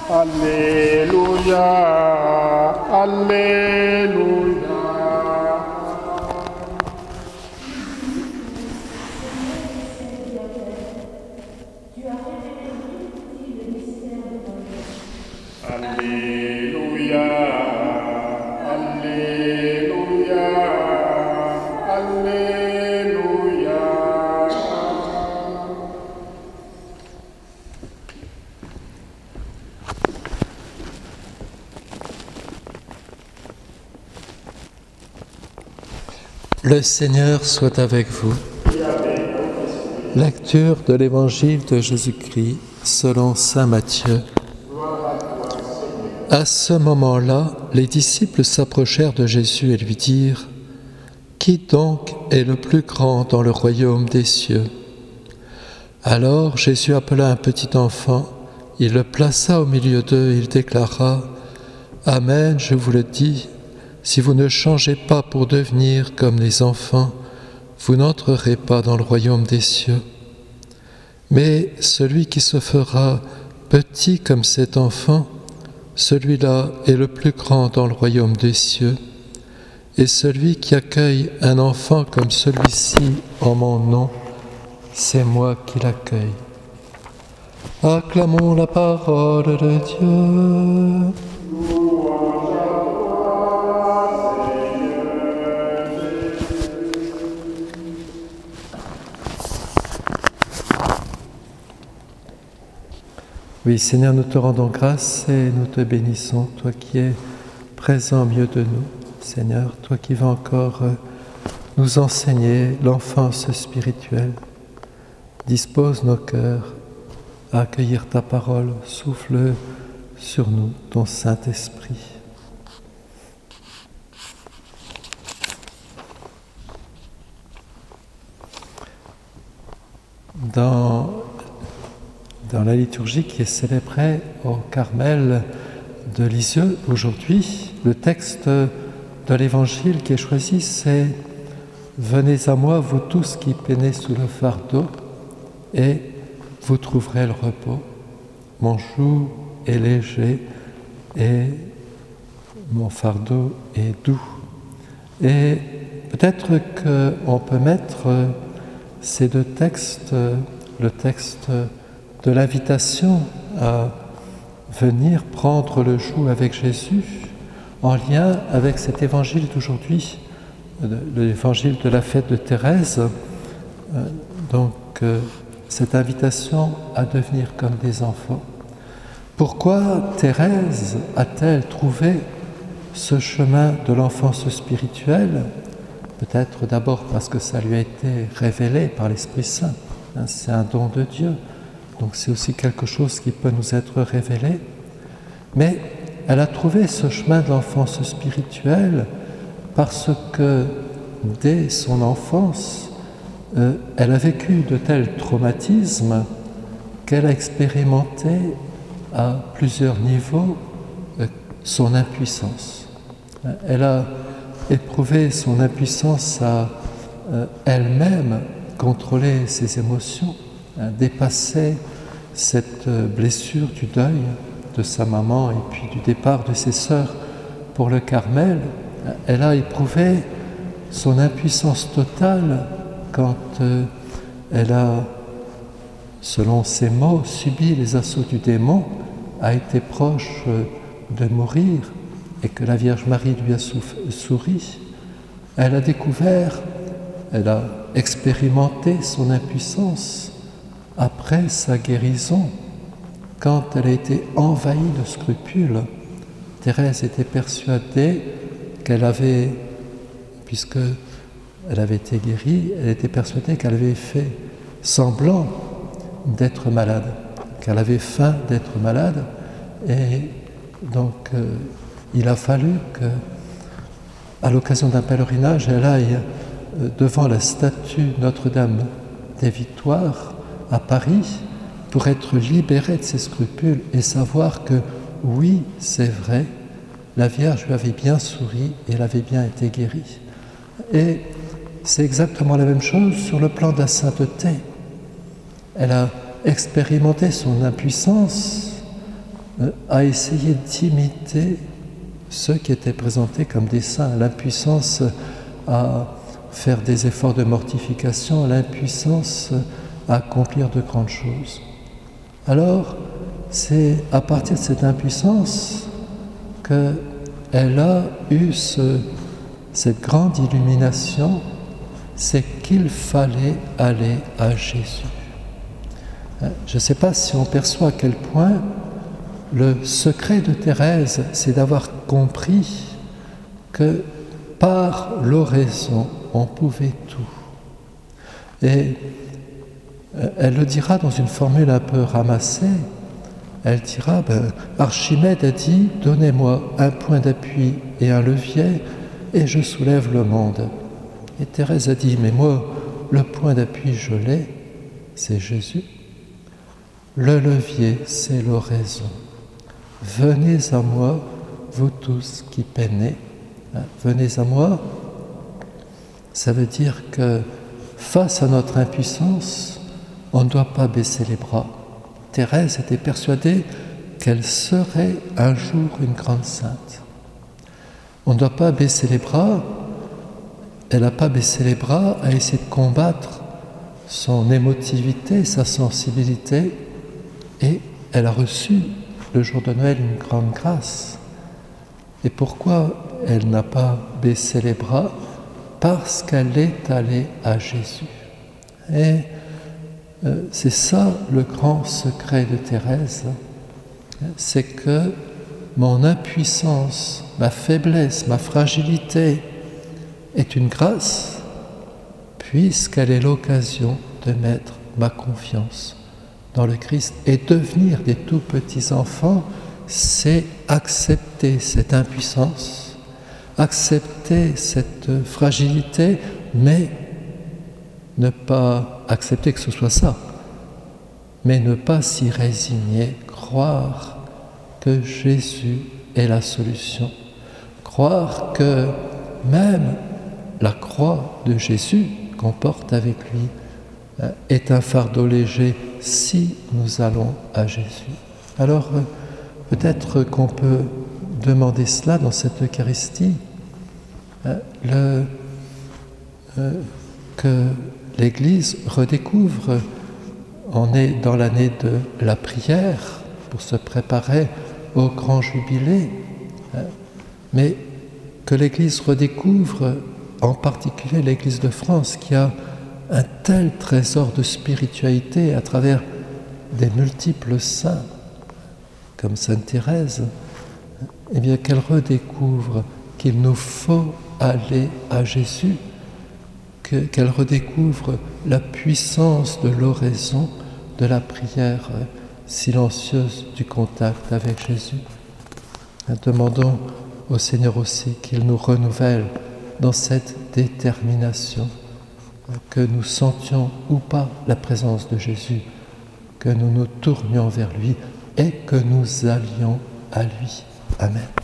Alléluia, Alléluia. Alléluia, Alléluia, Alléluia. Le Seigneur soit avec vous. Lecture de l'Évangile de Jésus-Christ selon saint Matthieu. À ce moment-là, les disciples s'approchèrent de Jésus et lui dirent : « Qui donc est le plus grand dans le royaume des cieux ?» Alors Jésus appela un petit enfant, il le plaça au milieu d'eux et il déclara : « Amen, je vous le dis, si vous ne changez pas pour devenir comme les enfants, vous n'entrerez pas dans le royaume des cieux. Mais celui qui se fera petit comme cet enfant, celui-là est le plus grand dans le royaume des cieux. Et celui qui accueille un enfant comme celui-ci en mon nom, c'est moi qui l'accueille. » Acclamons la parole de Dieu. Oui, Seigneur, nous te rendons grâce et nous te bénissons, toi qui es présent au milieu de nous. Seigneur, toi qui vas encore nous enseigner l'enfance spirituelle. Dispose nos cœurs à accueillir ta parole, souffle sur nous ton Saint-Esprit. Dans la liturgie qui est célébrée au Carmel de Lisieux aujourd'hui, le texte de l'Évangile qui est choisi, c'est « Venez à moi, vous tous qui peinez sous le fardeau, et vous trouverez le repos. Mon joug est léger et mon fardeau est doux. » Et peut-être qu'on peut mettre ces deux textes, le texte de l'invitation à venir prendre le joug avec Jésus, en lien avec cet évangile d'aujourd'hui, l'évangile de la fête de Thérèse, cette invitation à devenir comme des enfants. Pourquoi Thérèse a-t-elle trouvé ce chemin de l'enfance spirituelle ? Peut-être d'abord parce que ça lui a été révélé par l'Esprit Saint, c'est un don de Dieu. Donc c'est aussi quelque chose qui peut nous être révélé. Mais elle a trouvé ce chemin de l'enfance spirituelle parce que dès son enfance, elle a vécu de tels traumatismes qu'elle a expérimenté à plusieurs niveaux son impuissance. Elle a éprouvé son impuissance à elle-même contrôler ses émotions, dépasser cette blessure du deuil de sa maman et puis du départ de ses sœurs pour le Carmel. Elle a éprouvé son impuissance totale quand elle a, selon ses mots, subi les assauts du démon, a été proche de mourir et que la Vierge Marie lui a souri. Elle a découvert, elle a expérimenté son impuissance après sa guérison, quand elle a été envahie de scrupules. Thérèse était persuadée qu'elle avait, puisque elle avait été guérie, elle était persuadée qu'elle avait fait semblant d'être malade, qu'elle avait faim d'être malade, et donc il a fallu qu'à l'occasion d'un pèlerinage, elle aille devant la statue Notre-Dame des Victoires à Paris pour être libérée de ses scrupules et savoir que oui, c'est vrai, la Vierge lui avait bien souri et elle avait bien été guérie. Et c'est exactement la même chose sur le plan de la sainteté. Elle a expérimenté son impuissance a essayé d'imiter ceux qui étaient présentés comme des saints, l'impuissance à faire des efforts de mortification, l'impuissance à accomplir de grandes choses. Alors, c'est à partir de cette impuissance qu'elle a eu cette grande illumination, c'est qu'il fallait aller à Jésus. Je ne sais pas si on perçoit à quel point le secret de Thérèse, c'est d'avoir compris que par l'oraison, on pouvait tout. Et elle le dira dans une formule un peu ramassée. Elle dira, Archimède a dit, donnez-moi un point d'appui et un levier, et je soulève le monde. Et Thérèse a dit, mais moi, le point d'appui, je l'ai, c'est Jésus. Le levier, c'est l'oraison. Venez à moi, vous tous qui peinez. Venez à moi, ça veut dire que face à notre impuissance, on ne doit pas baisser les bras. Thérèse était persuadée qu'elle serait un jour une grande sainte. On ne doit pas baisser les bras. Elle n'a pas baissé les bras à essayer de combattre son émotivité, sa sensibilité, et elle a reçu le jour de Noël une grande grâce. Et pourquoi elle n'a pas baissé les bras? Parce qu'elle est allée à Jésus. Et c'est ça le grand secret de Thérèse, c'est que mon impuissance, ma faiblesse, ma fragilité est une grâce, puisqu'elle est l'occasion de mettre ma confiance dans le Christ. Et devenir des tout petits enfants, c'est accepter cette impuissance, accepter cette fragilité, mais ne pas accepter que ce soit ça, mais ne pas s'y résigner, croire que Jésus est la solution, croire que même la croix de Jésus qu'on porte avec lui est un fardeau léger si nous allons à Jésus. Alors peut-être qu'on peut demander cela dans cette Eucharistie, que l'Église redécouvre. On est dans l'année de la prière pour se préparer au grand jubilé, mais que l'Église redécouvre, en particulier l'Église de France, qui a un tel trésor de spiritualité à travers des multiples saints, comme Sainte Thérèse, eh bien qu'elle redécouvre qu'il nous faut aller à Jésus, qu'elle redécouvre la puissance de l'oraison, de la prière silencieuse, du contact avec Jésus. Demandons au Seigneur aussi qu'il nous renouvelle dans cette détermination, que nous sentions ou pas la présence de Jésus, que nous nous tournions vers lui et que nous allions à lui. Amen.